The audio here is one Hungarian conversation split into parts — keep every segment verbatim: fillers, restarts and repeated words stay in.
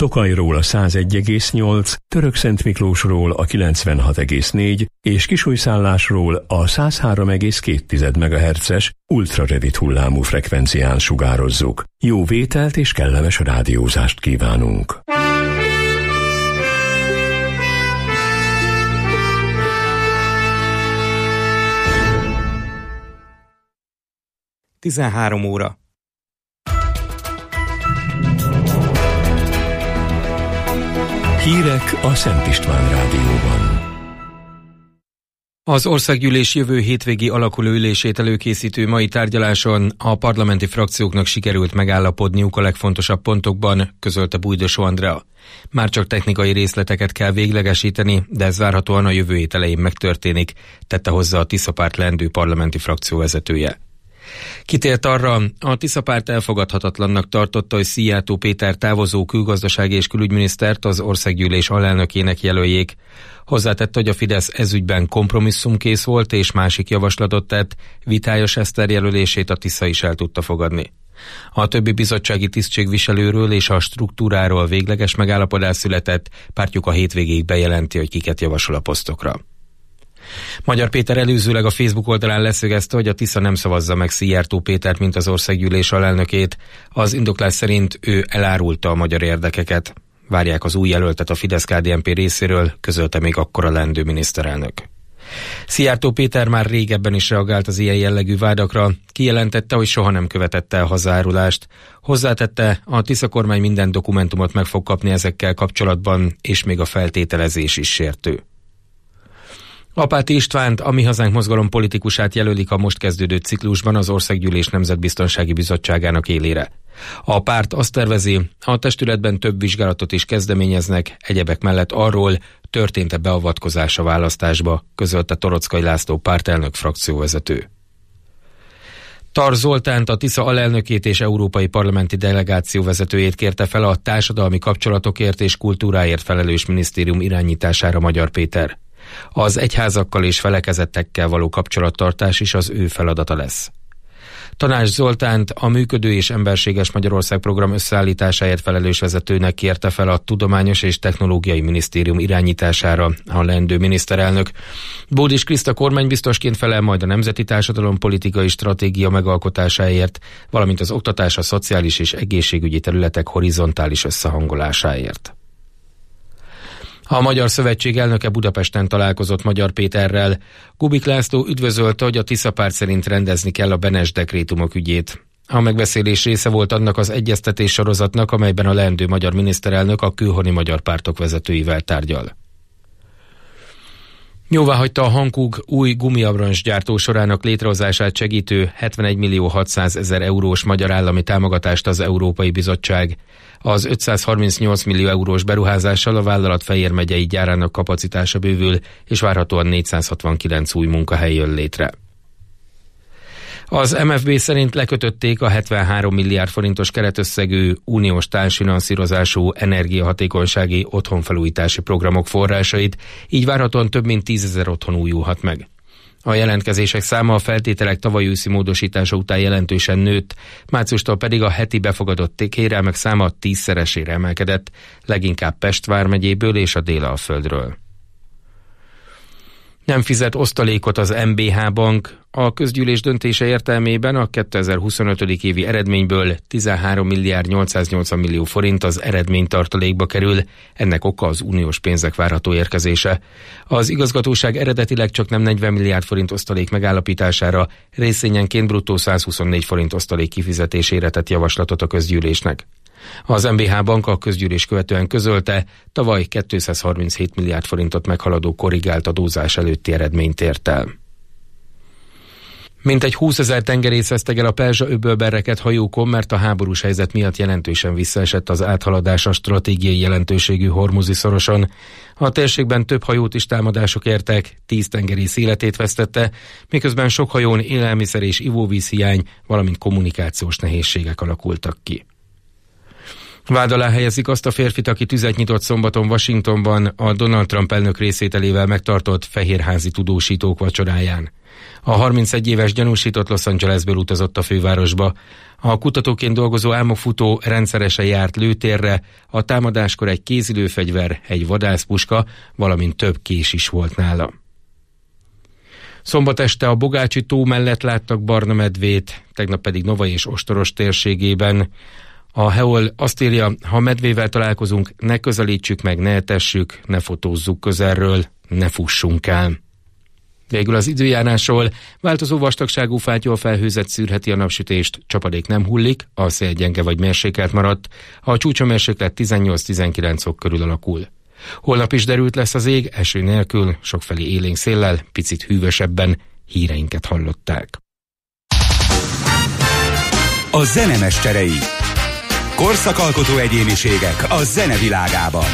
Tokajról a százegy egész nyolc, Törökszentmiklósról a kilencvenhat egész négy és Kisújszállásról a száz három egész két megahertzes ultraredit hullámú frekvencián sugározzuk. Jó vételt és kellemes rádiózást kívánunk! tizenhárom óra. Hírek a Szent István Rádióban. Az országgyűlés jövő hétvégi alakuló ülését előkészítő mai tárgyaláson a parlamenti frakcióknak sikerült megállapodniuk a legfontosabb pontokban, közölte Bújdosó Andrea. Már csak technikai részleteket kell véglegesíteni, de ez várhatóan a jövő hét elején megtörténik, tette hozzá a Tiszapárt leendő parlamenti frakció vezetője. Kitért arra, a Tiszapárt elfogadhatatlannak tartotta, hogy Szijjártó Péter távozó külgazdasági és külügyminisztert az országgyűlés alelnökének jelöljék. Hozzátette, hogy a Fidesz ezügyben kompromisszumkész volt és másik javaslatot tett, Vitályos Eszter jelölését a Tisza is el tudta fogadni. A többi bizottsági tisztségviselőről és a struktúráról végleges megállapodás született, pártjuk a hétvégéig bejelenti, hogy kiket javasol a posztokra. Magyar Péter előzőleg a Facebook oldalán leszögezte, hogy a Tisza nem szavazza meg Szijjártó Pétert, mint az országgyűlés alelnökét. Az indoklás szerint ő elárulta a magyar érdekeket. Várják az új jelöltet a Fidesz-ká dé en pé részéről, közölte még akkor a leendő miniszterelnök. Szijjártó Péter már régebben is reagált az ilyen jellegű vádakra, kijelentette, hogy soha nem követette el hazárulást. Hozzátette, a Tisza kormány minden dokumentumot meg fog kapni ezekkel kapcsolatban, és még a feltételezés is sértő. Apáti Istvánt, a Mi Hazánk mozgalom politikusát jelölik a most kezdődő ciklusban az Országgyűlés Nemzetbiztonsági Bizottságának élére. A párt azt tervezi, a testületben több vizsgálatot is kezdeményeznek, egyebek mellett arról, történt-e beavatkozás a választásba, közölte Torockai László pártelnök frakcióvezető. Tar Zoltánt, a Tisza alelnökét és európai parlamenti delegáció vezetőjét kérte fel a társadalmi kapcsolatokért és kultúráért felelős minisztérium irányítására Magyar Péter. Az egyházakkal és felekezettekkel való kapcsolattartás is az ő feladata lesz. Tanács Zoltánt, a Működő és Emberséges Magyarország program összeállításáért felelős vezetőnek kérte fel a Tudományos és Technológiai Minisztérium irányítására a leendő miniszterelnök. Bódis Kriszta kormánybiztosként felel majd a nemzeti társadalompolitikai stratégia megalkotásáért, valamint az oktatás, a szociális és egészségügyi területek horizontális összehangolásáért. A Magyar Szövetség elnöke Budapesten találkozott Magyar Péterrel. Kubik László üdvözölte, hogy a Tiszapárt szerint rendezni kell a Benes dekrétumok ügyét. A megbeszélés része volt annak az egyeztetés sorozatnak, amelyben a leendő magyar miniszterelnök a külhoni magyar pártok vezetőivel tárgyal. Jóváhagyta a Hankook új gumiabroncsgyártó sorának létrehozását segítő hetvenegy millió hatszázezer eurós magyar állami támogatást az Európai Bizottság. Az ötszázharmincnyolc millió eurós beruházással a vállalat Fejér megyei gyárának kapacitása bővül, és várhatóan négyszázhatvankilenc új munkahely jön létre. Az em ef bé szerint lekötötték a hetvenhárom milliárd forintos keretösszegű uniós társfinanszírozású energiahatékonysági otthonfelújítási programok forrásait, így várhatóan több mint tízezer otthon újulhat meg. A jelentkezések száma a feltételek tavaly őszi módosítása után jelentősen nőtt, márciustól pedig a heti befogadott kérelmek száma tízszeresére emelkedett, leginkább Pest vármegyéből és a Délalföldről. Nem fizet osztalékot az em bé há Bank. A közgyűlés döntése értelmében a kétezer-huszonöt. évi eredményből tizenhárom milliárd nyolcszáznyolcvan millió forint az eredménytartalékba kerül, ennek oka az uniós pénzek várható érkezése. Az igazgatóság eredetileg csak nem negyven milliárd forint osztalék megállapítására, részényenként bruttó százhuszonnégy forint osztalék kifizetésére tett javaslatot a közgyűlésnek. Az em bé há Bank a közgyűlés követően közölte, tavaly kétszázharminchét milliárd forintot meghaladó korrigált adózás előtti eredményt ért el. Mintegy húszezer tengerész veszteg el a Perzsa-öbölben rekedt hajókon, mert a háborús helyzet miatt jelentősen visszaesett az áthaladás a stratégiai jelentőségű Hormuzi szoroson. A térségben több hajót is támadások értek, tíz tengerész életét vesztette, miközben sok hajón élelmiszer és ivóvíz hiány, valamint kommunikációs nehézségek alakultak ki. Vád alá helyezik azt a férfit, aki tüzet nyitott szombaton Washingtonban a Donald Trump elnök részvételével megtartott fehérházi tudósítók vacsoráján. A harmincegy éves gyanúsított Los Angelesből utazott a fővárosba. A kutatóként dolgozó álmokfutó rendszeresen járt lőtérre, a támadáskor egy kézilőfegyver, egy vadászpuska, valamint több kés is volt nála. Szombat este a Bogácsi tó mellett láttak barna medvét, tegnap pedig Nova és Ostoros térségében. A Heol azt írja, ha medvével találkozunk, ne közelítsük meg, ne etessük, ne fotózzuk közelről, ne fussunk el. Végül az időjárásról: változó vastagságú fátyol felhőzet szűrheti a napsütést, csapadék nem hullik, a szél gyenge vagy mérsékelt maradt, a csúcsomérséklet tizennyolc-tizenkilenc fok körül alakul. Holnap is derült lesz az ég, eső nélkül, sokfelé élénk széllel, picit hűvösebben. Híreinket hallották. A zenemesterei. Korszakalkotó egyéniségek a zenevilágában.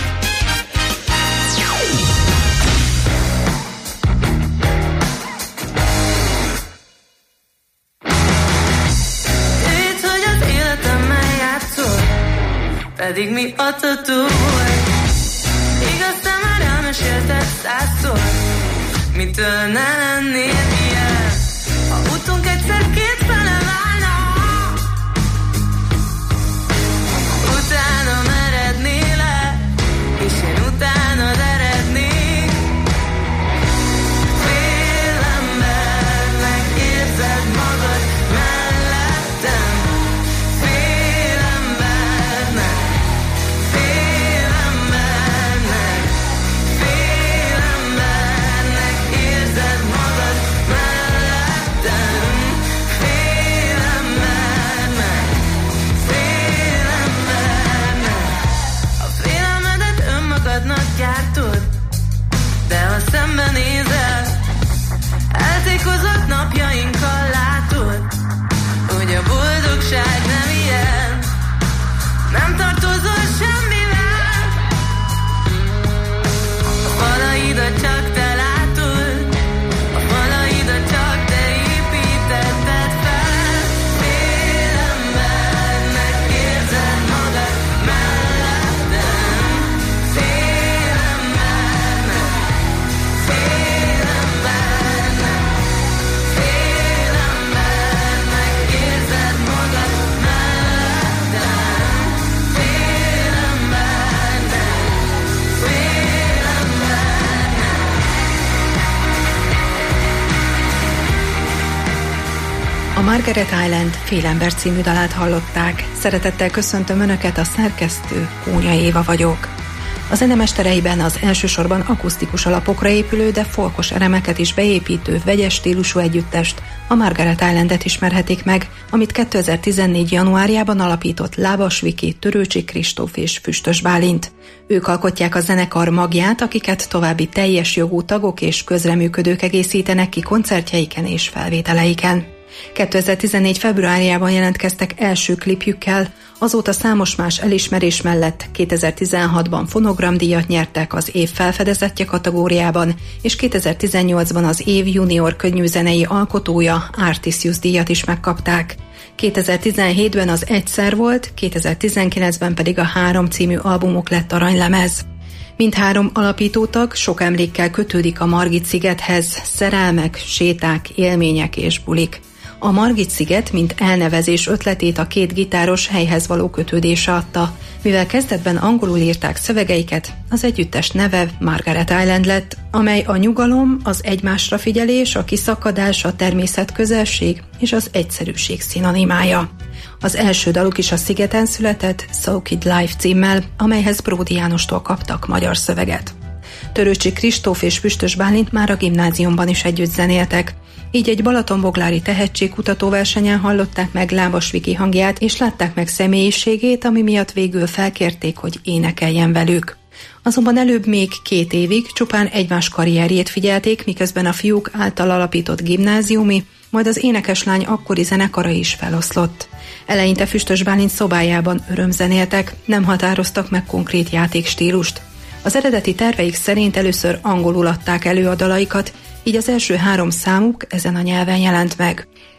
Itt, hogy az életemmel játszol, pedig mi adható volt. Igaz, te már elmesélted százszor, mitől ne lennél ilyen. Ha utunk egyszer két fele válna, utána merednél el, és én utánad erednék. Félembernek érzed magad mellettem, félembernek, félembernek, félembernek érzed magad mellettem, félembernek, félembernek. A félelmedet önmagadnak gyártod, de ha szembenézel, eltékozott napjainkkal látod, hogy a boldogság nem ilyen. Nem tartozol semmivel, a falaidat csak te látod, a falaidat csak te építetted fel. Félembernek érzed magad mellettem, félembernek, félembernek, félembernek érzed magad mellettem, félembernek, félembernek. A Margaret Island Félember című dalát hallották. Szeretettel köszöntöm Önöket, a szerkesztő Kónya Éva vagyok. A zenemestereiben az elsősorban akusztikus alapokra épülő, de folkos elemeket is beépítő vegyes stílusú együttest, a Margaret Islandet ismerhetik meg, amit kétezer-tizennégy januárjában alapított Lábas Viki, Törőcsik Kristóf és Füstös Bálint. Ők alkotják a zenekar magját, akiket további teljes jogú tagok és közreműködők egészítenek ki koncertjeiken és felvételeiken. kétezer-tizennégy februárjában jelentkeztek első klipjükkel, azóta számos más elismerés mellett kétezer-tizenhatban fonogramdíjat nyertek az év felfedezetje kategóriában, és kétezer-tizennyolcban az év junior könnyűzenei alkotója, Artisius díjat is megkapták. kétezer-tizenhétben az Egyszer volt, kétezer-tizenkilencben pedig a Három című albumuk lett aranylemez. Mindhárom alapítótag sok emlékkel kötődik a Margit-szigethez, szerelmek, séták, élmények és bulik. A Margit-sziget, mint elnevezés ötletét a két gitáros helyhez való kötődése adta. Mivel kezdetben angolul írták szövegeiket, az együttes neve Margaret Island lett, amely a nyugalom, az egymásra figyelés, a kiszakadás, a természetközelség és az egyszerűség szinonimája. Az első daluk is a szigeten született, Soaked Life címmel, amelyhez Bródi Jánostól kaptak magyar szöveget. Törőcsik Kristóf és Füstös Bálint már a gimnáziumban is együtt zenéltek. Így egy balatonboglári tehetségkutató versenyen hallották meg Lábas Viki hangját, és látták meg személyiségét, ami miatt végül felkérték, hogy énekeljen velük. Azonban előbb még két évig csupán egymás karrierjét figyelték, miközben a fiúk által alapított gimnáziumi, majd az énekeslány akkori zenekara is feloszlott. Eleinte Füstös Bálint szobájában örömzenéltek, nem határoztak meg konkrét játékstílust. Az eredeti terveik szerint először angolul adták elő a dalaikat, így az első három számuk ezen a nyelven jelent meg.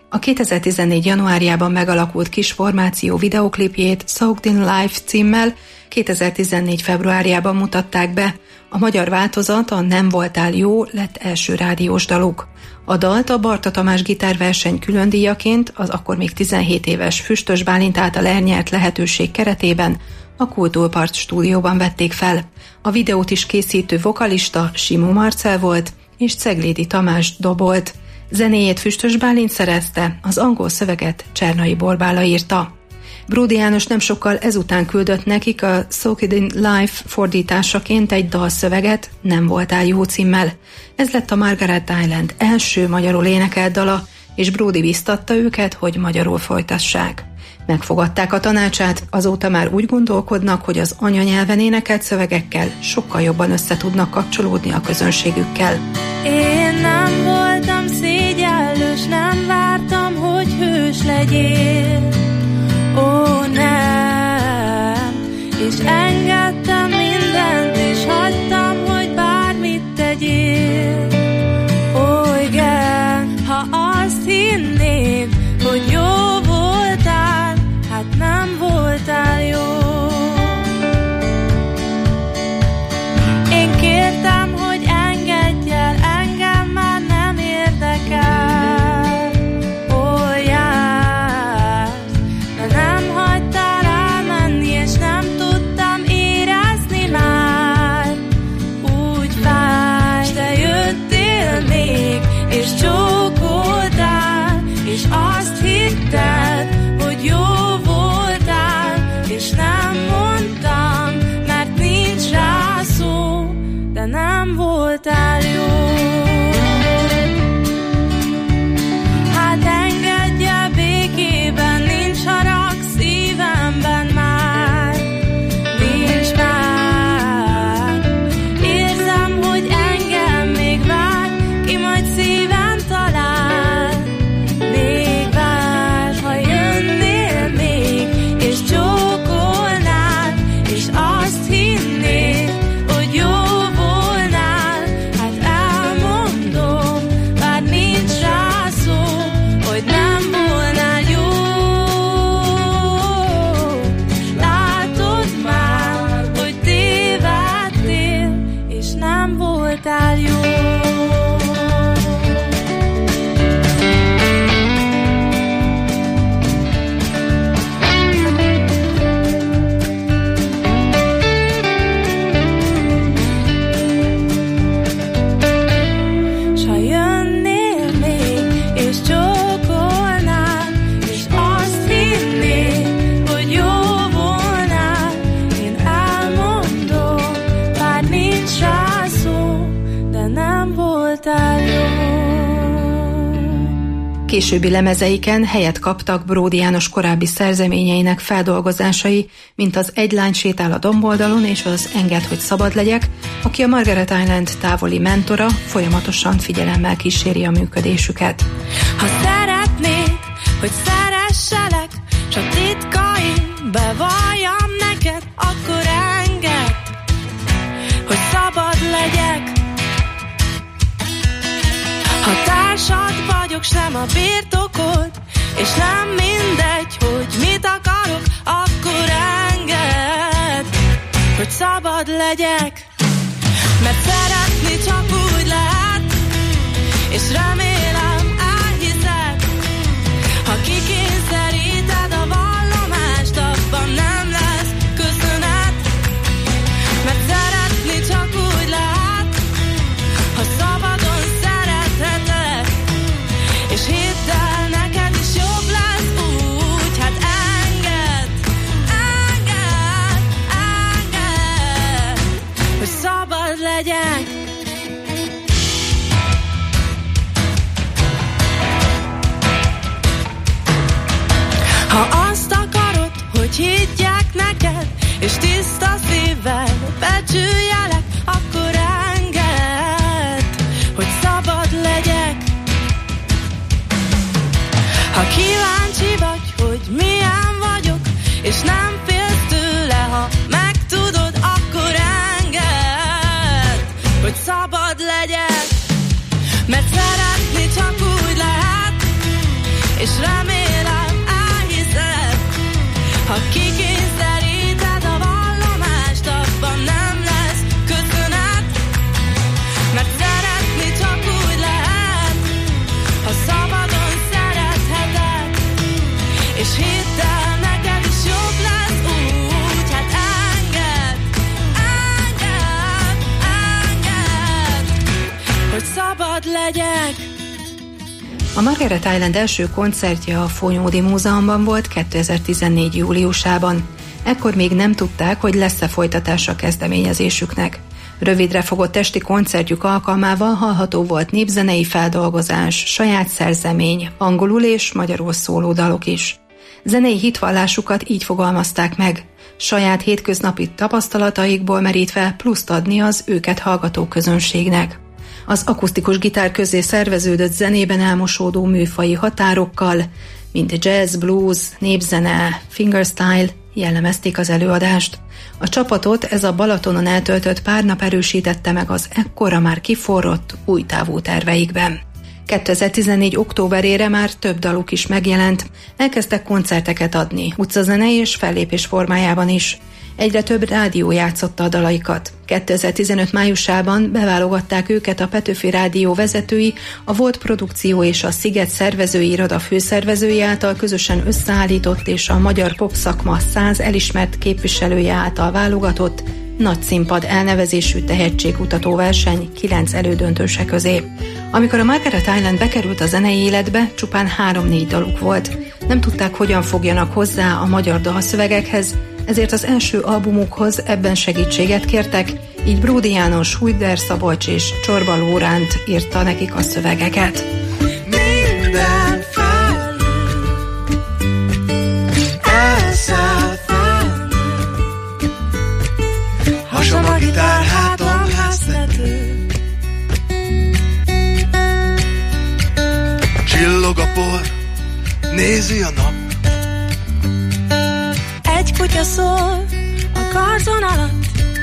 A kétezer-tizennégy. januárjában megalakult kis formáció videoklipjét Soaked in Life címmel kétezer-tizennégy. februárjában mutatták be. A magyar változat, a Nem voltál jó lett első rádiós daluk. A dalt a Barta Tamás gitárverseny különdíjaként az akkor még tizenhét éves Füstös Bálint által elnyert lehetőség keretében a Kultúrpart stúdióban vették fel. A videót is készítő vokalista Simó Marcell volt, és Ceglédi Tamás dobolt. Zenéjét Füstös Bálint szerezte, az angol szöveget Csernai Borbála írta. Bródy János nem sokkal ezután küldött nekik a Soaked in Life fordításaként egy dalszöveget, Nem voltál jó címmel. Ez lett a Margaret Island első magyarul énekelt dala, és Bródy biztatta őket, hogy magyarul folytassák. Megfogadták a tanácsát, azóta már úgy gondolkodnak, hogy az anyanyelven énekelt szövegekkel sokkal jobban össze tudnak kapcsolódni a közönségükkel. Én nem voltam szégyellős, nem vártam, hogy hős legyél. Ó, nem, és engedtem mindent, és hagytam, hogy bármit tegyél. Ó, igen, ha azt hinnéd, hogy jó voltál, hát nem voltál jó. Én kértem, hogy engedj el, engem már nem érdekel. Ó, jársz, de nem hagytál elmenni, és nem tudtam érezni már. Úgy fáj, te jöttél még, és csókoltál, és azt hitted, hogy jó voltál, és nem mondtam, mert nincs rá szó, de nem voltál jó. Hát engedj el békében, nincs harag szívemben már, nincs már. Érzem, hogy engem még vár, ki majd szíven talál. Még vár, ha jönnél még, és csókolnál, és azt hinnéd, hogy jó volnál. Hát elmondom, bár nincs rá szó, hogy nem volnál jó. Látod már, hogy tévedtél, és nem voltál jó. S ha jönnél még, és csókolnál, és azt hinnéd, hogy jó volnál, én elmondom, bár nincs rá szó, de nem voltál jó. Későbbi lemezeiken helyet kaptak Bródy János korábbi szerzeményeinek feldolgozásai, mint az Egy lány sétál a domboldalon és az Engedd, hogy szabad legyek, aki a Margaret Island távoli mentora, folyamatosan figyelemmel kíséri a működésüket. Ha szeretnéd, hogy szeresselek, s a titkaim bevalljam neked, akkor engedd, hogy szabad legyek. Ha társad vagyok, sem a birtokod, és nem mindegy, hogy mit akarok, akkor engedd, hogy szabad legyek. Mert szeretni csak úgy lehet, és remélem elhiszed, ha kikényszeríted a vallomást, abban nem lesz köszönet. Mert szeretni csak úgy lehet, ha szabadon szeretheted, és hidd el, neked is jobb lesz úgy. Hát engedd, engedd, engedd, hogy szabad legyek. Ha azt akarod, hogy higgyek neked, és tiszta szívvel becsüljelek, akkor engedd, hogy szabad legyek. Ha kíváncsi vagy, hogy milyen vagyok, és nem félsz tőle, ha megtudod, akkor engedd, hogy szabad legyek. Mert szeretni csak úgy lehet, és remélem elhiszed. Ha kikényszeríted a vallomást, abban nem lesz köszönet, mert szeretni csak úgy lehet, ha szabadon szeretheted, és hidd el, neked is jobb lesz úgy, hát engedd, engedd, engedd, hogy szabad legyek. A Margaret Island első koncertje a Fonyódi Múzeumban volt kétezer-tizennégy júliusában. Ekkor még nem tudták, hogy lesz-e folytatása kezdeményezésüknek. Rövidre fogott esti koncertjük alkalmával hallható volt népzenei feldolgozás, saját szerzemény, angolul és magyarul szóló dalok is. Zenei hitvallásukat így fogalmazták meg, saját hétköznapi tapasztalataikból merítve pluszt adni az őket hallgató közönségnek. Az akusztikus gitár közé szerveződött zenében elmosódó műfaji határokkal, mint jazz, blues, népzene, fingerstyle jellemezték az előadást. A csapatot ez a Balatonon eltöltött pár nap erősítette meg az ekkora már kiforrott, új távú terveikben. kétezer-tizennégy októberére már több daluk is megjelent, elkezdtek koncerteket adni, utcazene és fellépés formájában is. Egyre több rádió játszotta a dalaikat. kétezer-tizenöt májusában beválogatták őket a Petőfi Rádió vezetői, a Volt Produkció és a Sziget szervezői iroda főszervezői által közösen összeállított és a magyar popszakma száz elismert képviselője által válogatott Nagy Színpad elnevezésű tehetségkutató verseny kilenc elődöntőse közé. Amikor a Margaret Island bekerült a zenei életbe, csupán három-négy daluk volt. Nem tudták, hogyan fogjanak hozzá a magyar dalszövegekhez, ezért az első albumukhoz ebben segítséget kértek, így Bródi János, Hújder Szabolcs és Csorba Lóránt írta nekik a szövegeket. Minden felül elszáll felül, hasom a gitár, hátam háztető, csillog a por, nézi a nap, Egy kutya szól a karzon alatt,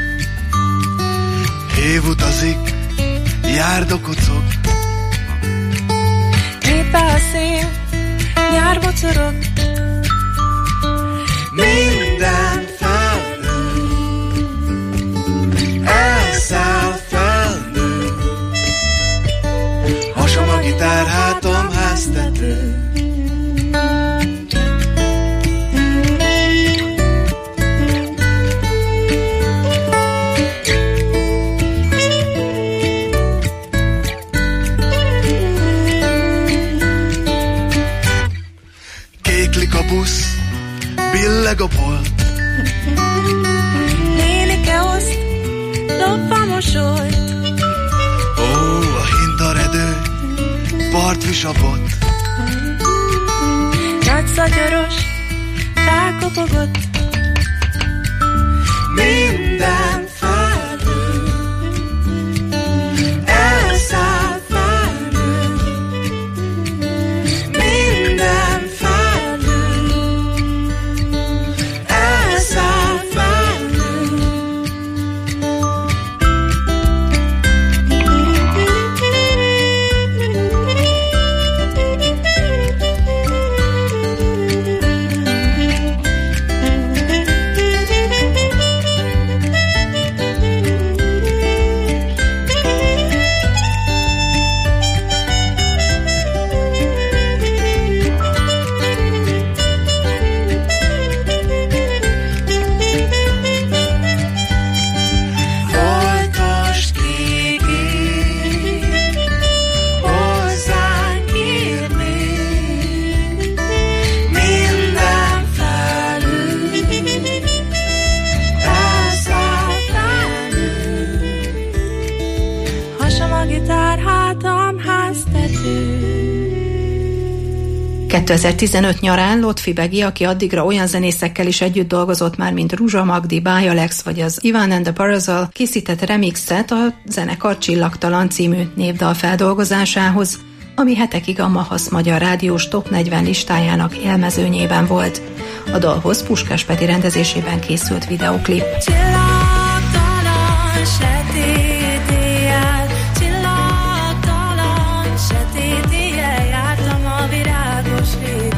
év utazik, járda kocog, éppen a szél, nyár bocorog. minden felül elszáll felül, hasom a gitár, hátam háztető. Busz, billeg a bolt, Nénike oszt, dobva mosolyt, ó, a hintaredő, partvisabot, nagy szatyoros, felkopogott. minden felül elszáll felül, minden kétezer-tizenöt nyarán Lotfi Begi, aki addigra olyan zenészekkel is együtt dolgozott már, mint Ruzsa Magdi, Báj Alex vagy az Ivan and the Parasol, készített remixet a zenekar Csillagtalan című névdal feldolgozásához, ami hetekig a Mahasz Magyar Rádiós Top negyven listájának élmezőnyében volt. A dalhoz Puskás Peti rendezésében készült videóklip. Csillagtalan, sötét éjjel, csillagtalan, sötét éjjel, jártam a virágos rég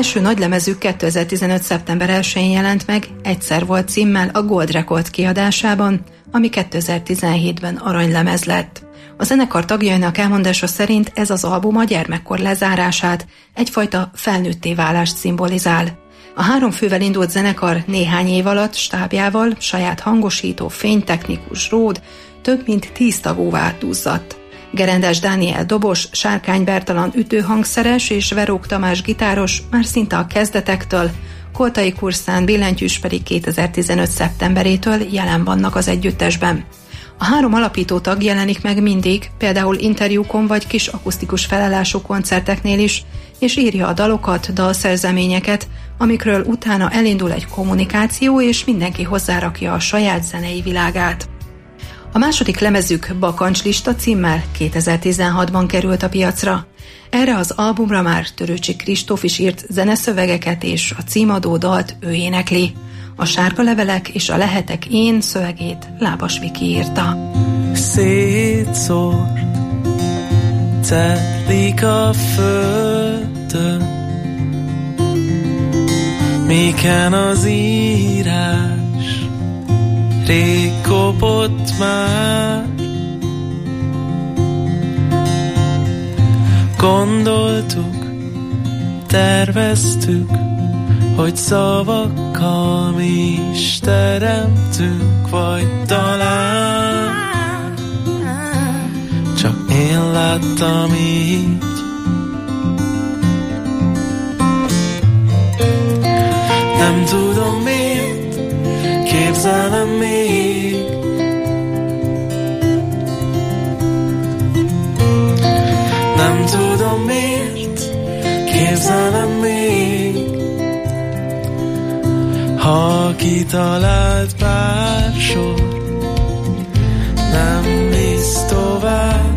Első nagylemezük kétezer-tizenöt. szeptember elsején jelent meg, Egyszer volt címmel a Gold Record kiadásában, ami kétezer-tizenhétben aranylemez lett. A zenekar tagjainak elmondása szerint ez az album a gyermekkor lezárását, egyfajta felnőtté válást szimbolizál. A három fővel indult zenekar néhány év alatt stábjával, saját hangosító, fénytechnikus, ród, több mint tíz tagúvá duzzadt. Gerendes Dániel dobos, Sárkány Bertalan ütőhangszeres és Verók Tamás gitáros már szinte a kezdetektől, Koltai Kurszán billentyűs pedig kétezer-tizenöt. szeptemberétől jelen vannak az együttesben. A három alapító tag jelenik meg mindig, például interjúkon vagy kis akusztikus felállású koncerteknél is, és írja a dalokat, dalszerzeményeket, amikről utána elindul egy kommunikáció, és mindenki hozzárakja a saját zenei világát. A második lemezük Bakancslista címmel kétezer-tizenhatban került a piacra. Erre az albumra már Törőcsik Kristóf is írt zeneszövegeket, és a címadó dalt ő énekli. A Sárga levelek és a Lehetek én szövegét Lábas Viki írta. Szétszórt, telik a földön, miken az írás rég kopott már. Gondoltuk, terveztük, hogy szavakkal mi is teremtünk, vagy talán csak én láttam így. Nem tudom miért, képzelem még, nem tudom miért, képzelem még, ha kitalált pár sor, nem visz tovább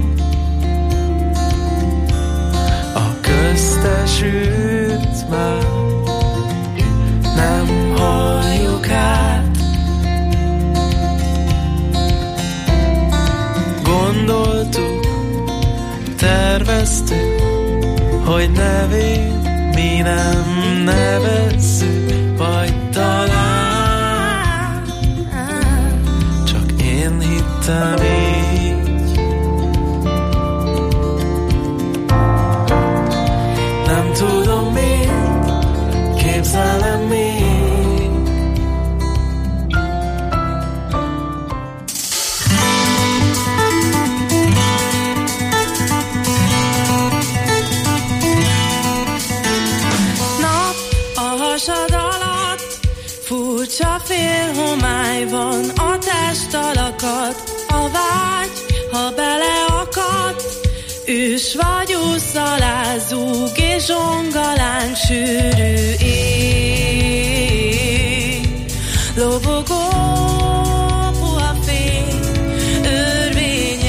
a köztes űrt már, nem halljuk át. Gondoltuk, terveztük, hogy nevét mi nem nevezzük, vagy talán csak én hittem így. Nem tudom miért, képzelem még. Furcsa félhomály van a testalakat, a vágy, ha beleakad, ős vagy úsz alá zúg és zsongalán sűrű ég. Lobogó puha fény, örvény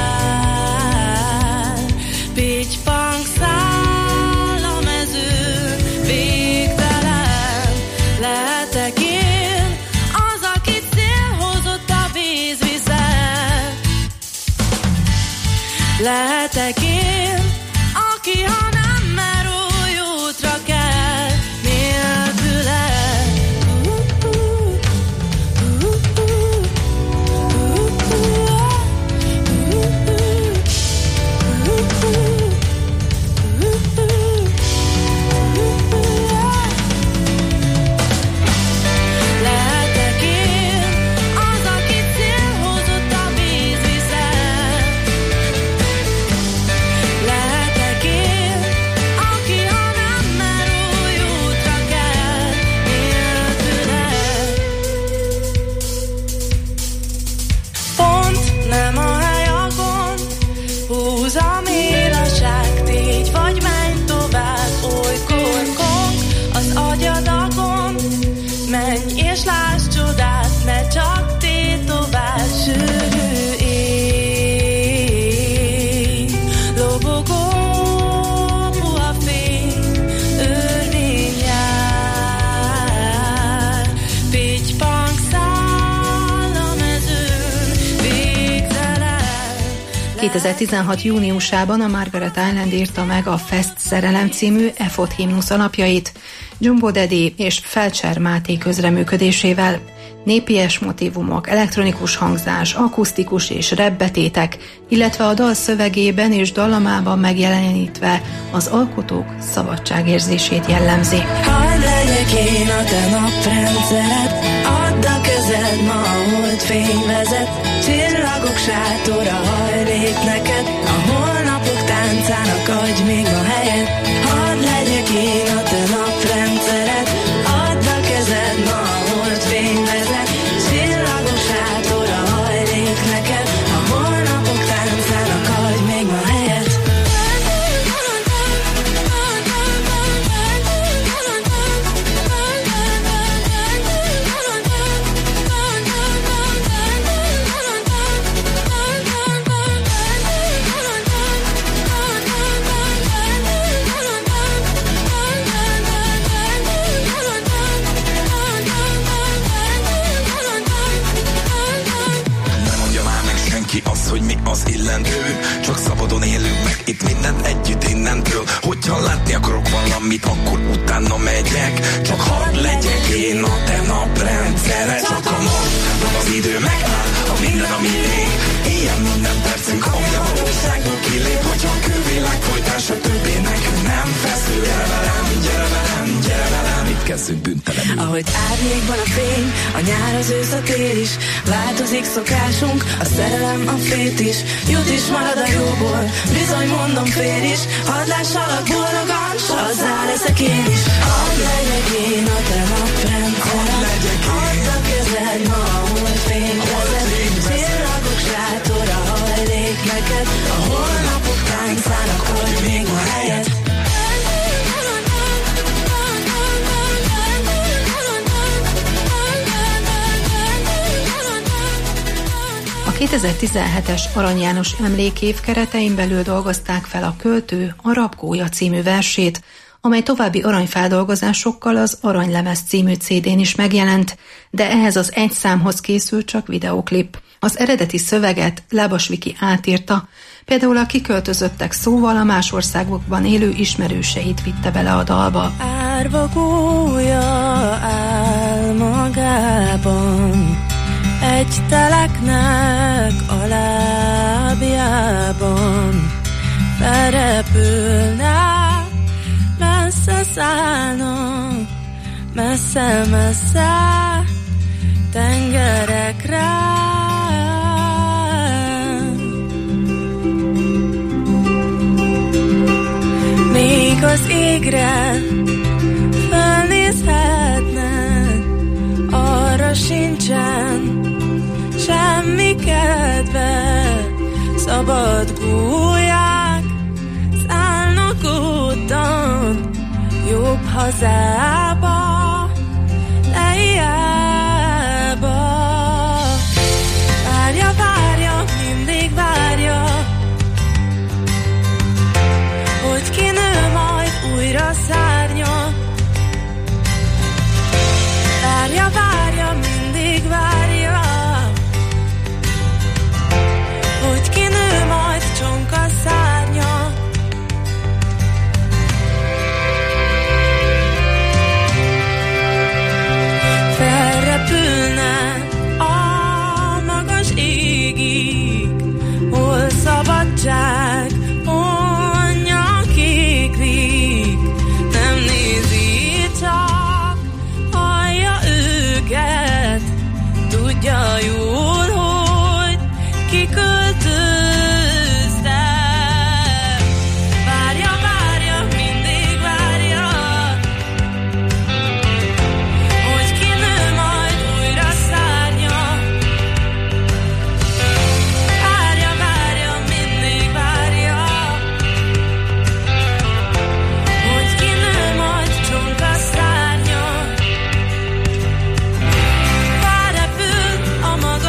jár, pitypang száll a mezőn, végtelen lehetek én, az, akit szél hozott a vízvizet. Lehetek én, aki ha nem mer új útra kell, nélküle. Lehetek én, az, akit szél hozott a vízvizet. kétezer-tizenhat júniusában a Margaret Island írta meg a Fest Szerelem című Efod himnusz alapjait, Jumbo Daddy és Felcser Máté közreműködésével. Népies motívumok, elektronikus hangzás, akusztikus és repbetétek, illetve a dal szövegében és dallamában megjelenítve az alkotók szabadságérzését jellemzi. Hadd legyek én a te naprendszered, add a kezed, ma a holdfény vezet, csillagok sátora hajlék neked, a holnapok táncának adj még ma helyet. Hadd legyek én a te naprendszered, add a kezed, ma a holdfény vezet, csillagos sátora hajlék neked, a holnapok táncának adj még ma helyet. Az, hogy mi az illendő, csak szabadon élünk meg itt mindent együtt innentől. Hogyha látni akarok valamit, akkor utána megyek. Csak hadd legyek én a te naprendszere. Csak a most, nem az idő megáll, a minden, ami ég. Ilyen minden percünk, ami a valóságból kilép. Hogyha a külvilág folytása többé nekünk nem feszül. Gyere velem, gyere velem, gyere velem, itt kezdünk bűntelenül. Ahogy árnyékban a fény, a nyár, az ősz, a tél is, változik szokásunk, a szerelem, a fét is, jut is marad a jóból, bizony mondom fél is, hadd lássalak boldogan, s azzá leszek én is. Hadd legyek én a te naprendszered, add a kezed, ma a holdfény vezet, csillagok sátora hajlék neked, a holnapok táncának adj még ma helyet. A kétezer-tizenhetes Arany János emlékév keretein belül dolgozták fel a Költő Arab Gólya című versét, amely további aranyfeldolgozásokkal az Aranylemez című cé dén is megjelent, de ehhez az egy számhoz készült csak videóklip. Az eredeti szöveget Lábas Viki átírta, például a kiköltözöttek szóval a más országokban élő ismerőseit vitte bele a dalba. Árva gólya áll magában, egy teleknek a lábjában, felrepülne, messze szállna, messze-messze tengerekre. Még az égre fölnézhetne, arra sincsen semmi kedve, szabad gólyák szállnak úton, jobb hazába, lejjába. Várja, várja, mindig várja, hogy kinő majd újra szárnya. Várja, várja, mindig várja, hogy kinő majd csonka szárnya. Felrepülne a magas égig, hol szabadság, hol nyakiklik. Nem nézi, csak hallja őket, tudja jól, hogy kiköltöztek. Várja, várja, mindig várja, hogy kinő majd újra szárnya. Várja, várja, mindig várja, hogy kinő majd csonka szárnya. Felrepül a maga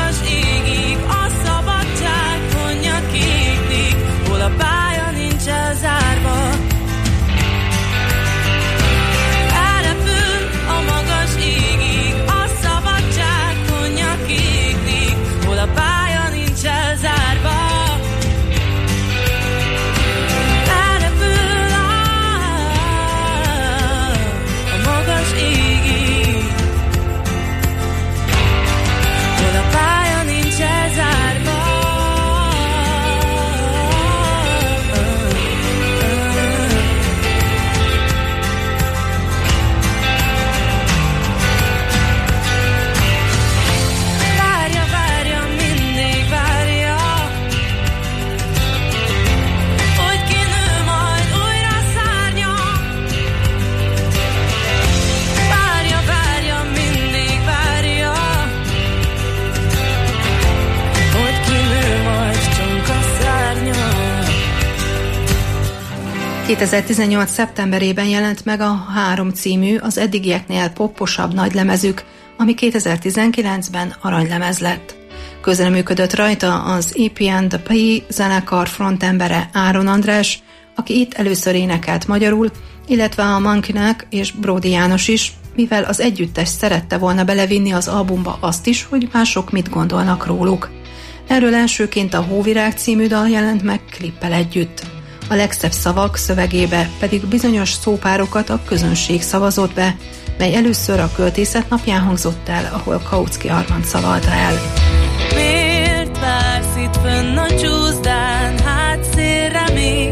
kétezer-tizennyolc. szeptemberében jelent meg a Három című, az eddigieknél popposabb nagylemezük, ami kétezer-tizenkilencben aranylemez lett. Közreműködött rajta az é pé and the P zenekar frontembere Áron András, aki itt először énekelt magyarul, illetve a Monkeynek és Bródi János is, mivel az együttes szerette volna belevinni az albumba azt is, hogy mások mit gondolnak róluk. Erről elsőként a Hóvirág című dal jelent meg klippel együtt. A legszebb szavak szövegébe pedig bizonyos szópárokat a közönség szavazott be, mely először a Költészet napján hangzott el, ahol Kautsky Armand szavalta el. Miért vársz itt fönn a csúszdán, hátszélre még?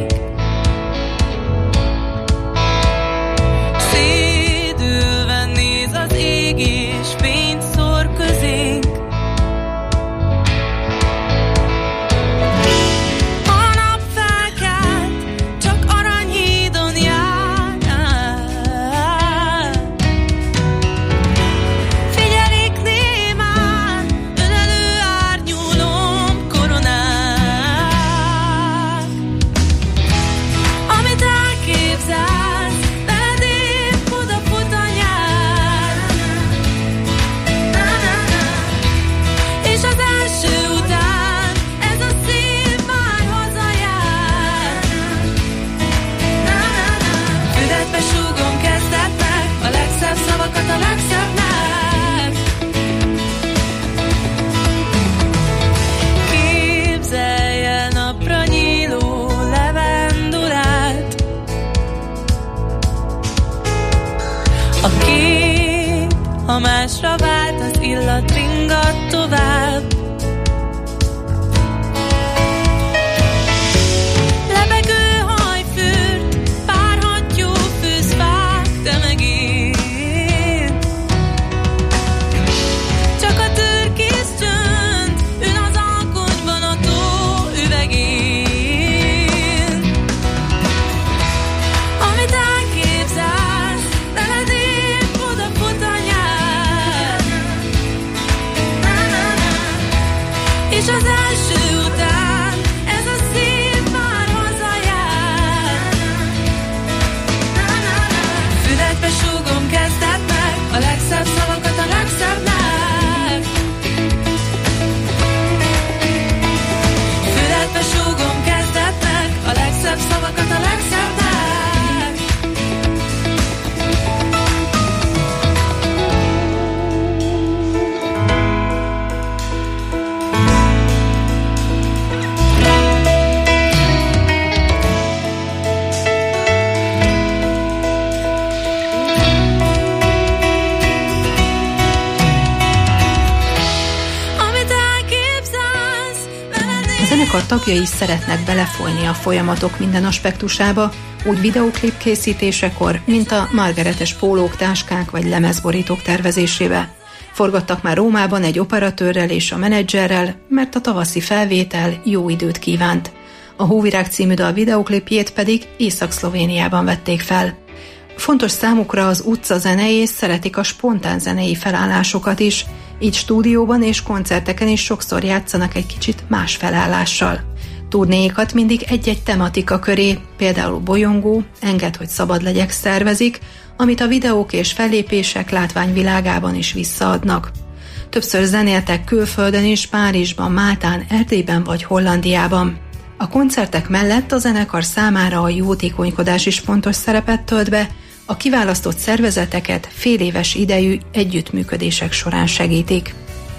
Szédülve néz az ég és fényt szór közénk. Ha másra vált, az illat ringat tovább. Lebegő hajfürt, párhattyú fűzfák, de meg én. Csak a türkisz csönd, ül az alkonyban a tó üvegén. Amit elképzelsz, veled épp odafut a nyár. És az első után ez a szív már hazajár. Füledbe súgom, kezdett meg a legszebb szavakat a legszebbnek. Füledbe súgom, kezdett meg a legszebb szavakat a legszebbnek. A zenekar tagjai is szeretnek belefolyni a folyamatok minden aspektusába, úgy videóklip készítésekor, mint a margaretes pólók, táskák vagy lemezborítók tervezésébe. Forgattak már Rómában egy operatőrrel és a menedzserrel, mert a tavaszi felvétel jó időt kívánt. A Hóvirág című dal videóklipjét pedig Észak-Szlovéniában vették fel. Fontos számukra az utcazene és szeretik a spontán zenei felállásokat is, így stúdióban és koncerteken is sokszor játszanak egy kicsit más felállással. Turnéikat mindig egy-egy tematika köré, például bolyongó, engedd, hogy szabad legyek szervezik, amit a videók és fellépések látványvilágában is visszaadnak. Többször zenéltek külföldön is, Párizsban, Máltán, Erdélyben vagy Hollandiában. A koncertek mellett a zenekar számára a jótékonykodás is fontos szerepet tölt be, a kiválasztott szervezeteket féléves idejű együttműködések során segítik.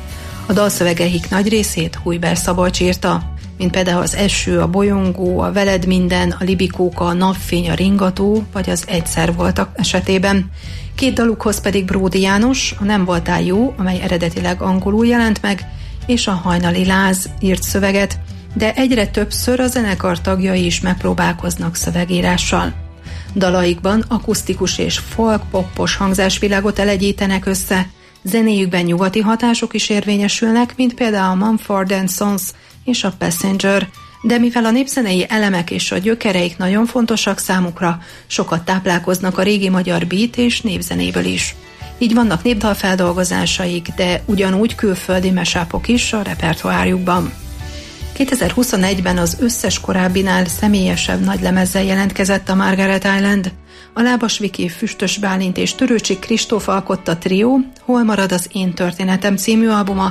A dalszövegeik nagy részét Hujber Szabolcs írta, mint például az Eső, a Bolyongó, a Veled minden, a Libikóka, a Napfény, a Ringató, vagy az Egyszer voltak esetében. Két dalukhoz pedig Bródi János, a Nem voltál jó, amely eredetileg angolul jelent meg, és a Hajnali láz írt szöveget, de egyre többször a zenekar tagjai is megpróbálkoznak szövegírással. Dalaikban akusztikus és folk-poppos hangzásvilágot elegyítenek össze, zenéjükben nyugati hatások is érvényesülnek, mint például a Mumford and Sons és a Passenger, de mivel a népzenei elemek és a gyökereik nagyon fontosak számukra, sokat táplálkoznak a régi magyar beat és népzenéből is. Így vannak népdalfeldolgozásaik, de ugyanúgy külföldi mesápok is a repertoárjukban. kétezer-huszonegyben az összes korábbinál személyesebb nagylemezzel jelentkezett a Margaret Island. A Lábas Viki, Füstös Bálint és Törőcsik Kristóf alkotta trió Hol marad az én történetem című albuma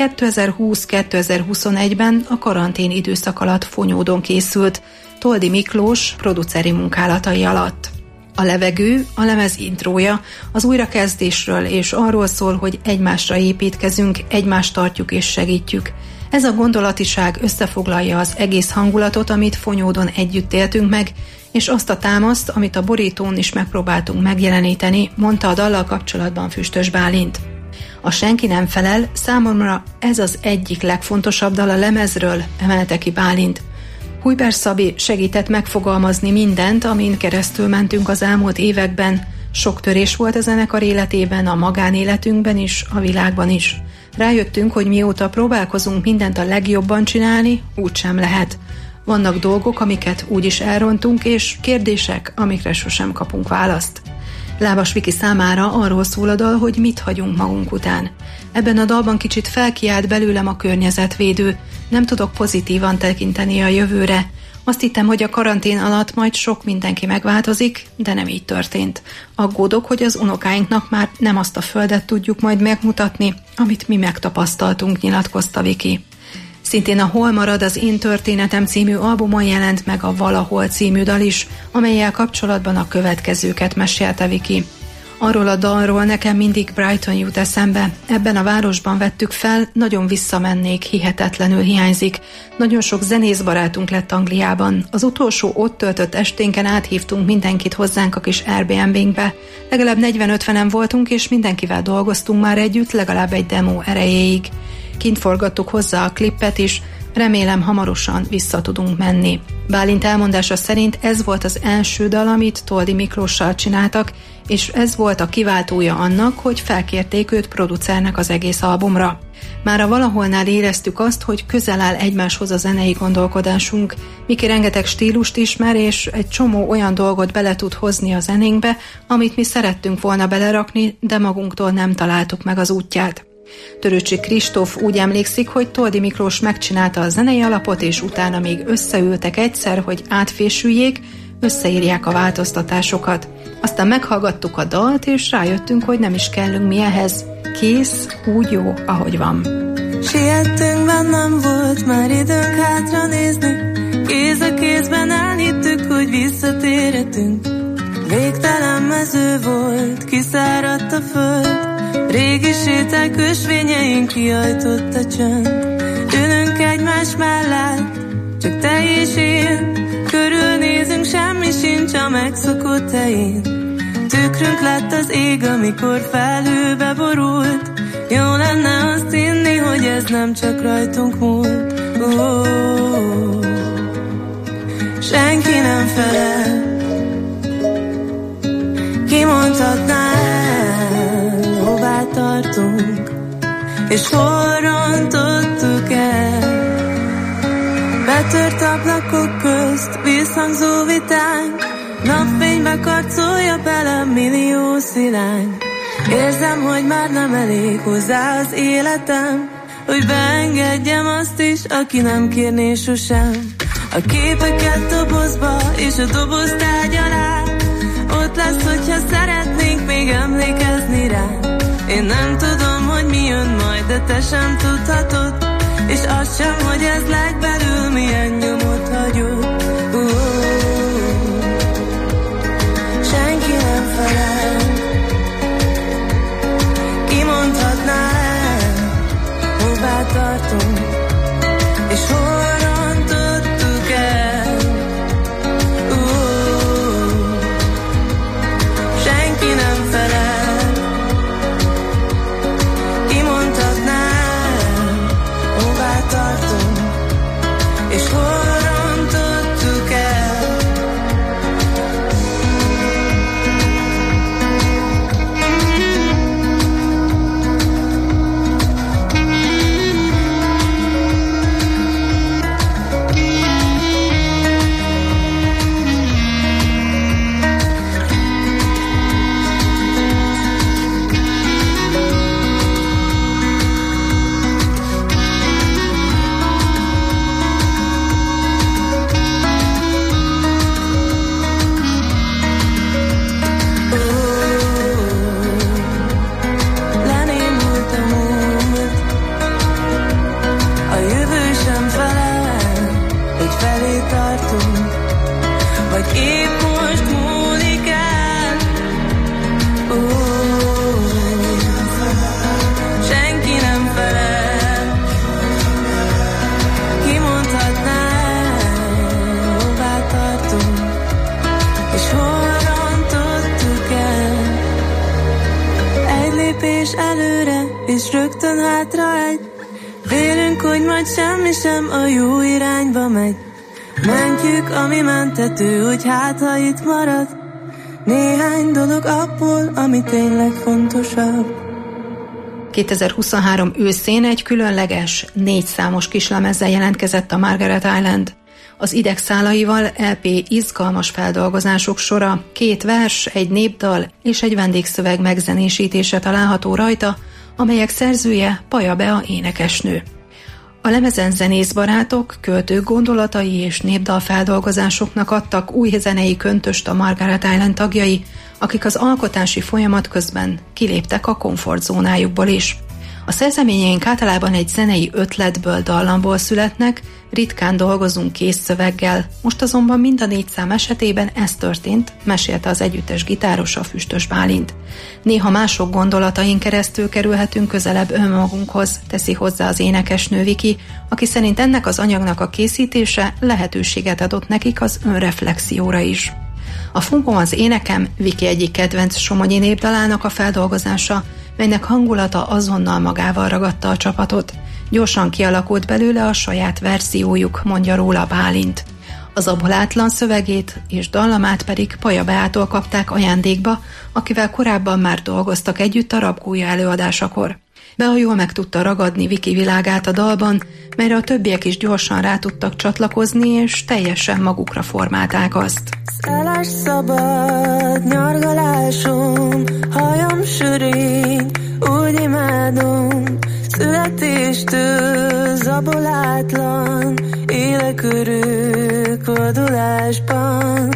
kétezer-húsz-kétezer-huszonegyben a karantén időszak alatt Fonyódon készült, Toldi Miklós produceri munkálatai alatt. A levegő, a lemez intrója az újrakezdésről és arról szól, hogy egymásra építkezünk, egymást tartjuk és segítjük. Ez a gondolatiság összefoglalja az egész hangulatot, amit Fonyódon együtt éltünk meg, és azt a támaszt, amit a borítón is megpróbáltunk megjeleníteni, mondta a dallal kapcsolatban Füstös Bálint. A Senki nem felel, számomra ez az egyik legfontosabb dal a lemezről, emelte ki Bálint. Hujber Szabi segített megfogalmazni mindent, amin keresztül mentünk az elmúlt években. Sok törés volt a zenekar életében, a magánéletünkben is, a világban is. Rájöttünk, hogy mióta próbálkozunk mindent a legjobban csinálni, úgysem lehet. Vannak dolgok, amiket úgyis elrontunk, és kérdések, amikre sosem kapunk választ. Lábas Viki számára arról szól a dal, hogy mit hagyunk magunk után. Ebben a dalban kicsit felkiált belőlem a környezetvédő, nem tudok pozitívan tekinteni a jövőre. Azt hittem, hogy a karantén alatt majd sok mindenki megváltozik, de nem így történt. Aggódok, hogy az unokáinknak már nem azt a földet tudjuk majd megmutatni, amit mi megtapasztaltunk, nyilatkozta Viki. Szintén a Hol marad az én történetem című albumon jelent meg a Valahol című dal is, amellyel kapcsolatban a következőket mesélte Viki. Arról a dalról nekem mindig Brighton jut eszembe. Ebben a városban vettük fel, nagyon visszamennék, hihetetlenül hiányzik. Nagyon sok zenészbarátunk lett Angliában. Az utolsó ott töltött esténken áthívtunk mindenkit hozzánk a kis Airbnb-nkbe. Legalább negyven-ötvenen voltunk, és mindenkivel dolgoztunk már együtt, legalább egy demo erejéig. Kint forgattuk hozzá a klippet is, remélem hamarosan vissza tudunk menni. Bálint elmondása szerint ez volt az első dal, amit Toldi Miklóssal csináltak, és ez volt a kiváltója annak, hogy felkérték őt producernek az egész albumra. Már a Valaholnál éreztük azt, hogy közel áll egymáshoz a zenei gondolkodásunk. Miki rengeteg stílust ismer, és egy csomó olyan dolgot bele tud hozni a zenénkbe, amit mi szerettünk volna belerakni, de magunktól nem találtuk meg az útját. Törőcsik Kristóf úgy emlékszik, hogy Toldi Miklós megcsinálta a zenei alapot, és utána még összeültek egyszer, hogy átfésüljék, összeírják a változtatásokat. Aztán meghallgattuk a dalt, és rájöttünk, hogy nem is kellünk mi ehhez. Kész, úgy jó, ahogy van. Siettünk, bennem volt már időnk hátra nézni, kéz a kézben elhittük, hogy visszatérhetünk. Végtelen mező volt, kiszáradt a föld, régi séták ösvényeink kiajtott a csönd. Ülünk egymás mellett, csak te és én, körülnézünk, semmi sincs a megszokott helyén. Tükrünk lett az ég, amikor felhőbe borult, jó lenne azt hinni, hogy ez nem csak rajtunk múlt. Oh, senki nem felel, ki mondhatná el, hová tartunk, és hol rontottuk el. Betört ablakok közt visszhangzó vitánk, napfénybe karcolja bele millió szilány. Érzem, hogy már nem elég hozzá az életem, hogy beengedjem azt is, aki nem kérné sosem. A képeket dobozba és a doboz tárgy alá, ott lesz, hogyha szeretnénk még emlékezni rá. Én nem tudom, hogy mi jön majd, de te sem tudhatod, és azt sem, hogy ez legbelül milyen nyomot hagyott. Uh, senki nem felel, ki mondhatná el, hová tartunk, és hol rontottuk el. Uh, senki nem felel, ki mondhatná el, hová tartunk, és hol rontottuk el. lépés előre, és rögtön hátra egy. Félünk, hogy majd semmi sem a jó irányba megy. Mentjük, ami mentető, hogy hát, ha itt marad néhány dolog abból, ami tényleg fontosabb. kétezer-huszonhárom őszén egy különleges, négy számos kislemezzel jelentkezett a Margaret Island. Az idegszálaival el pé izgalmas feldolgozások sora, két vers, egy népdal és egy vendégszöveg megzenésítése található rajta, amelyek szerzője Paja Bea énekesnő. A lemezen zenészbarátok, költők gondolatai és népdalfeldolgozásoknak adtak új zenei köntöst a Margaret Island tagjai, akik az alkotási folyamat közben kiléptek a komfortzónájukból is. A szerzeményeink általában egy zenei ötletből, dallamból születnek, ritkán dolgozunk kész szöveggel, most azonban mind a négy szám esetében ez történt, mesélte az együttes gitárosa Füstös Bálint. Néha mások gondolatain keresztül kerülhetünk közelebb önmagunkhoz, teszi hozzá az énekesnő Viki, aki szerint ennek az anyagnak a készítése lehetőséget adott nekik az önreflexióra is. A Funkom az énekem Viki egyik kedvenc somogyi népdalának a feldolgozása, melynek hangulata azonnal magával ragadta a csapatot. Gyorsan kialakult belőle a saját verziójuk, mondja róla Bálint. Az abolátlan szövegét és dallamát pedig Paja Beától kapták ajándékba, akivel korábban már dolgoztak együtt a Rabgója előadásakor. Bea jól meg tudta ragadni Viki világát a dalban, melyre a többiek is gyorsan rá tudtak csatlakozni, és teljesen magukra formálták azt. Szállás szabad, nyargalásom, hajam sörény, úgy imádom, születéstől zabolátlan, élek örök vadulásban.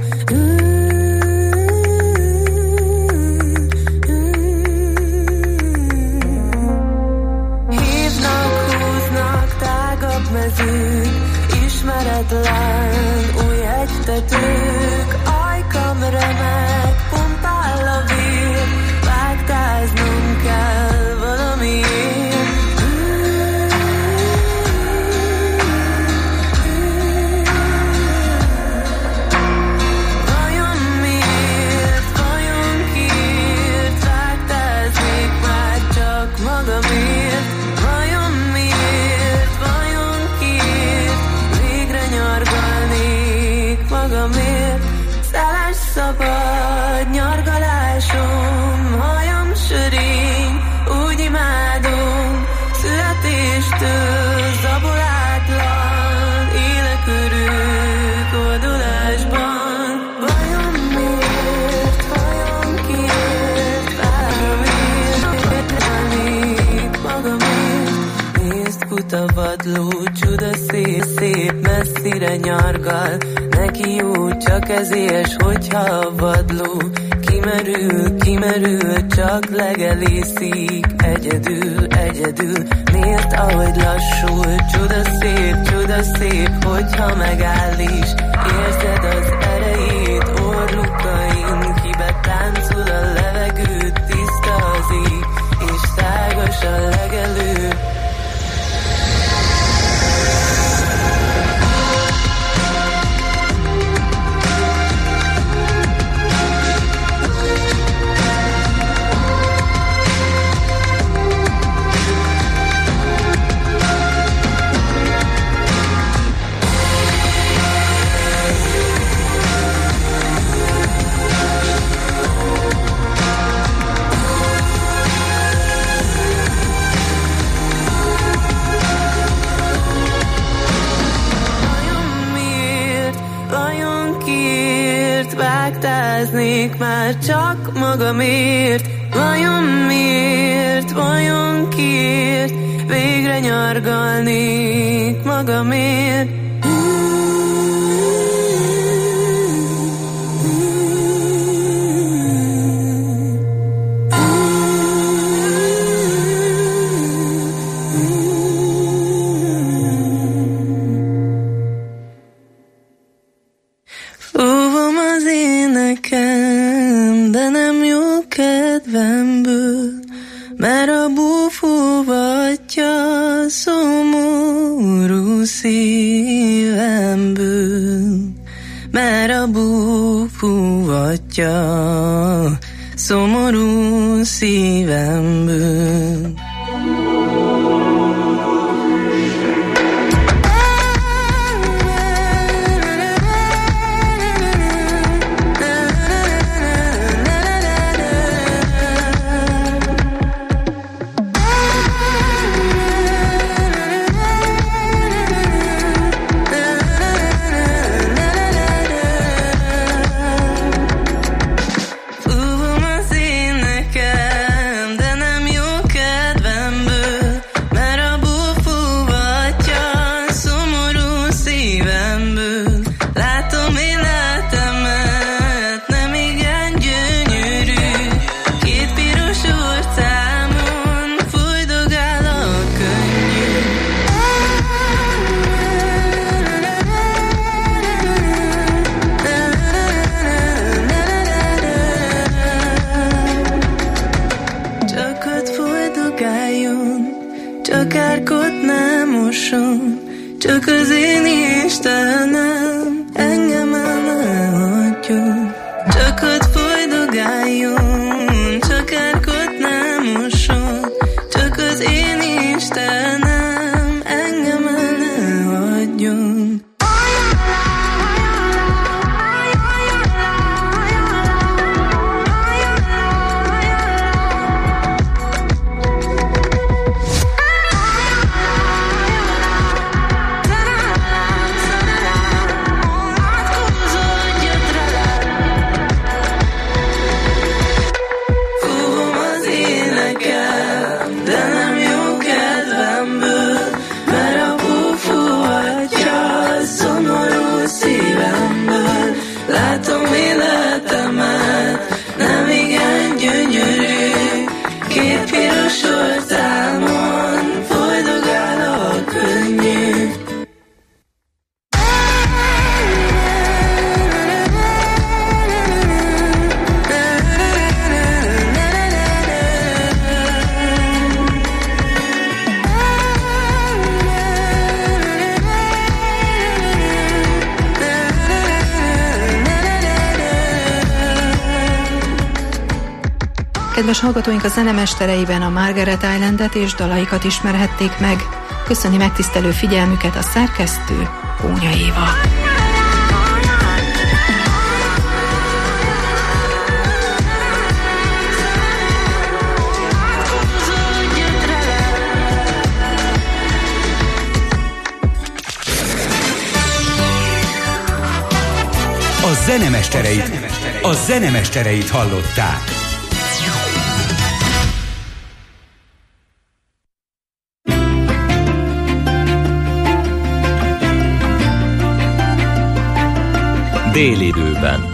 Hívnak, húznak tágabb mezők, ismeretlen új hegytetők, ajkam remek, pumpál a vér, vágtáznom kell valamiért. Vajon miért, vajon kiért, vágtáznék már csak magamért. Vajon miért, vajon kiért, végre nyargalnék magamért. Szállás szabad, nyargalásom, hajam sörény, úgy imádom, születéstől zabolátlan, élek örök oldulásban. Vajon miért, vajon kiért, vágamért, nyargalnék magamért. Nézd, fut a vadló, csuda szép, szép, messzire nyargal, neki jó, csak ezért, hogyha a vadló kimerül, kimerül, csak legelészik, egyedül, egyedül. Nézd, ahogy lassul, csuda szép, csuda szép, hogyha megáll is, érzed az erejét, orrukain, kibe táncol a levegő, tiszta az ég, és tágas a legelő. Vágtáznék már csak magamért. Vajon miért, vajon kiért, végre nyargalnék magamért. Óvom az énekem, de nem jó kedvemből, mert a búfóvatja szomorú szívemből, mert a búfóvatja szomorú szívemből. Csak árkot nem mosom, csak az én Istenem engem el ne hagyjon. Csak ott folydogáljon, csak árkot nem mosom, csak az én Istenem engem el ne hagyjon. Kedves hallgatóink, a zenemestereiben a Margaret Islandet és dalaikat ismerhették meg. Köszöni megtisztelő figyelmüket a szerkesztő, Kónya Éva. A zenemestereit, a zenemestereit hallották. Délidőben.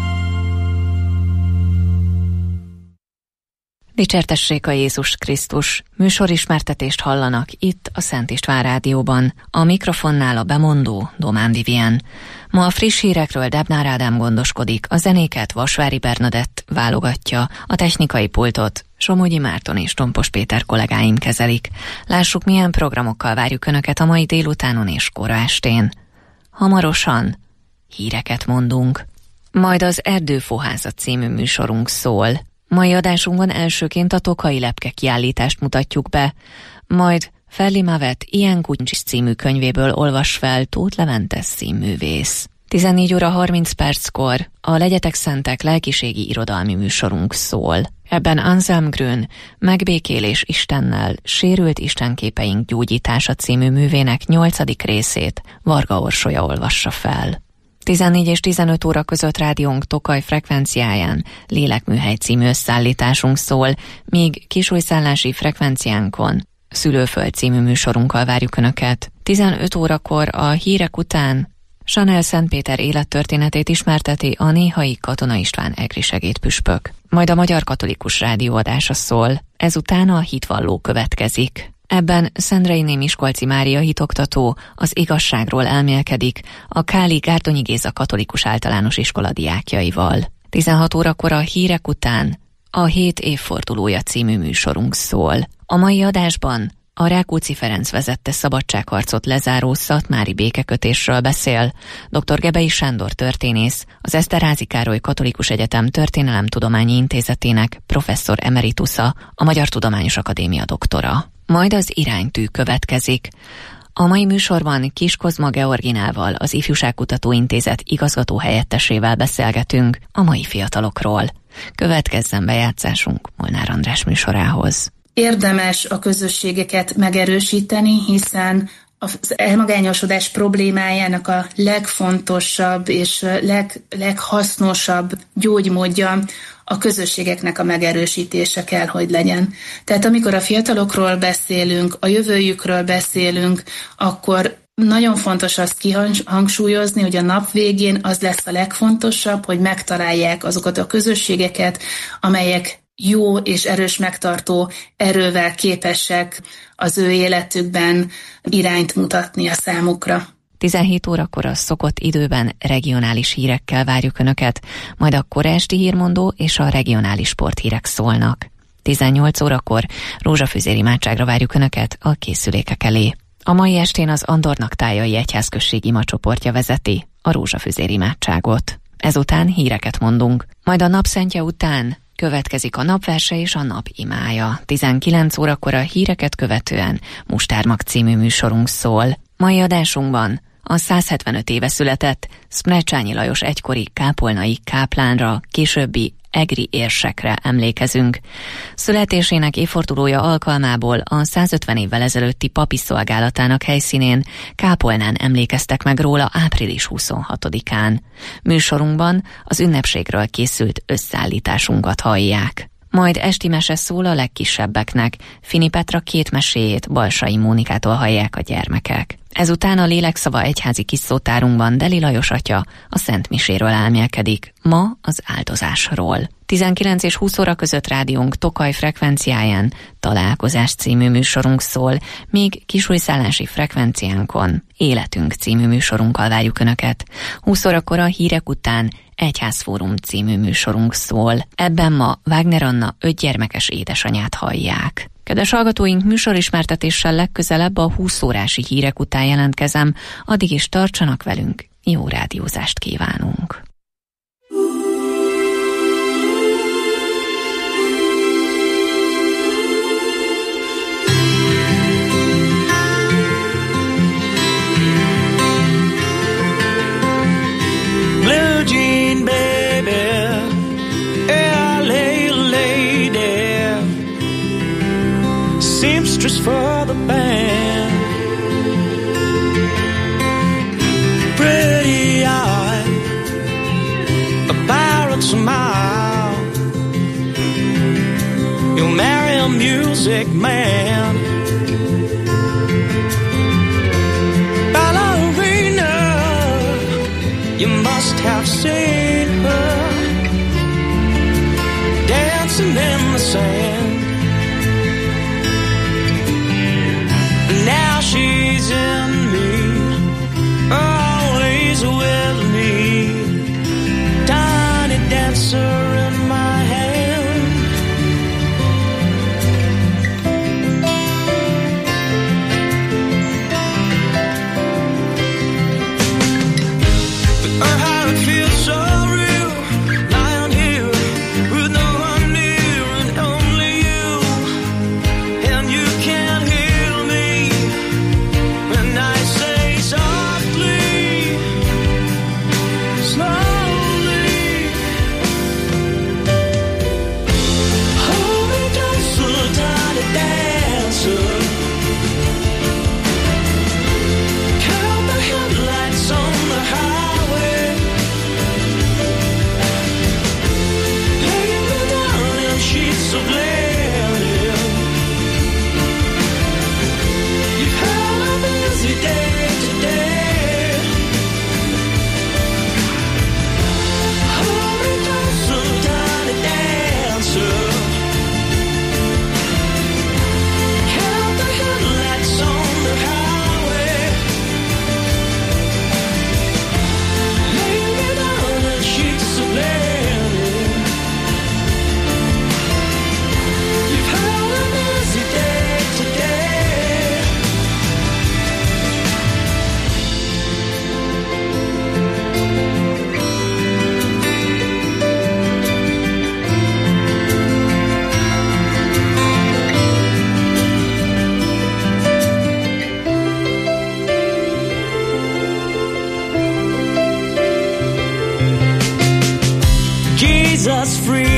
Dicsértessék a Jézus Krisztus! Műsorismertetést hallanak itt a Szent István Rádióban. A mikrofonnál a bemondó Domán Vivien. Ma a friss hírekről Debnár Ádám gondoskodik, a zenéket Vasvári Bernadett válogatja, a technikai pultot Somogyi Márton és Tompos Péter kollégáim kezelik. Lássuk, milyen programokkal várjuk Önöket a mai délutánon és kora estén. Hamarosan híreket mondunk. Majd az Erdőfoházat című műsorunk szól. Mai adásunkban elsőként a Tokai lepke kiállítást mutatjuk be, majd Ferli Mavet Ilyen Kuncs című könyvéből olvas fel Tóth Levente színművész. tizennégy óra harminc perckor a Legyetek Szentek lelkiségi irodalmi műsorunk szól. Ebben Anselm Grün Megbékélés Istennel, sérült istenképeink gyógyítása című művének nyolcadik részét Varga Orsolya olvassa fel. tizennégy és tizenöt óra között rádiónk Tokaj frekvenciáján Lélekműhely című összeállításunk szól, míg kisújszállási frekvenciánkon Szülőföld című műsorunkkal várjuk Önöket. tizenöt órakor a hírek után Chanel Szentpéter élettörténetét ismerteti a néhai Katona István egri segédpüspök. Majd a Magyar Katolikus Rádió adása szól, ezután a hitvalló következik. Ebben Szendrei Miskolci Mária hitoktató az igazságról elmélkedik a Káli Gárdonyi Géza Katolikus Általános Iskola diákjaival. tizenhat órakor a hírek után a hét évfordulója című műsorunk szól. A mai adásban a Rákóczi Ferenc vezette szabadságharcot lezáró szatmári békekötésről beszél. dr. Gebei Sándor történész, az Eszterházy Károly Katolikus Egyetem Történelemtudományi Intézetének professzor emeritusa, a Magyar Tudományos Akadémia doktora. Majd az iránytű következik. A mai műsorban Kis Kozma Georginával, az Ifjúságkutató Intézet igazgató helyettesével beszélgetünk a mai fiatalokról. Következzen bejátszásunk Molnár András műsorához. Érdemes a közösségeket megerősíteni, hiszen az elmagányosodás problémájának a legfontosabb és leg, leghasznosabb gyógymódja a közösségeknek a megerősítése kell, hogy legyen. Tehát amikor a fiatalokról beszélünk, a jövőjükről beszélünk, akkor nagyon fontos azt kihangsúlyozni, hogy a nap végén az lesz a legfontosabb, hogy megtalálják azokat a közösségeket, amelyek jó és erős megtartó erővel képesek az ő életükben irányt mutatni a számukra. tizenhét órakor a szokott időben regionális hírekkel várjuk Önöket, majd a kora esti hírmondó és a regionális sporthírek szólnak. tizennyolc órakor rózsafüzér imádságra várjuk Önöket a készülékek elé. A mai estén az Andornaktájai Egyházközség imacsoportja vezeti a rózsafüzér imádságot. Ezután híreket mondunk, majd a napszentje után következik a napverse és a nap imája. tizenkilenc órakor a híreket követően Mustármag című műsorunk szól. Mai adásunkban a száz hetvenöt éve született Szmrecsányi Lajos egykori kápolnai káplánra, későbbi egri érsekre emlékezünk. Születésének évfordulója alkalmából a százötven évvel ezelőtti papi szolgálatának helyszínén kápolnán emlékeztek meg róla április huszonhatodikán. Műsorunkban az ünnepségről készült összeállításunkat hallják. Majd esti mese szól a legkisebbeknek. Fini Petra két meséjét Balsai Mónikától hallják a gyermekek. Ezután a Lélekszava egyházi kis szótárunkban Deli Lajos atya a Szent Miséről elmélkedik, ma az áldozásról. tizenkilenc és húsz óra között rádiónk Tokaj frekvenciáján Találkozás című műsorunk szól, míg kisújszállási frekvenciánkon Életünk című műsorunkkal várjuk Önöket. húsz órakor a hírek után Egyházfórum című műsorunk szól. Ebben ma Wagner Anna öt gyermekes édesanyját hallják. Kedves hallgatóink, műsorismertetéssel legközelebb a húsz órási hírek után jelentkezem, addig is tartsanak velünk, jó rádiózást kívánunk! Blue jean baby, L A lady, seamstress for the band, pretty eye, a pirate smile, you'll marry a music man. You must have seen her dancing in the sand. Now she's in me, always with me, tiny dancer in my hand. us free.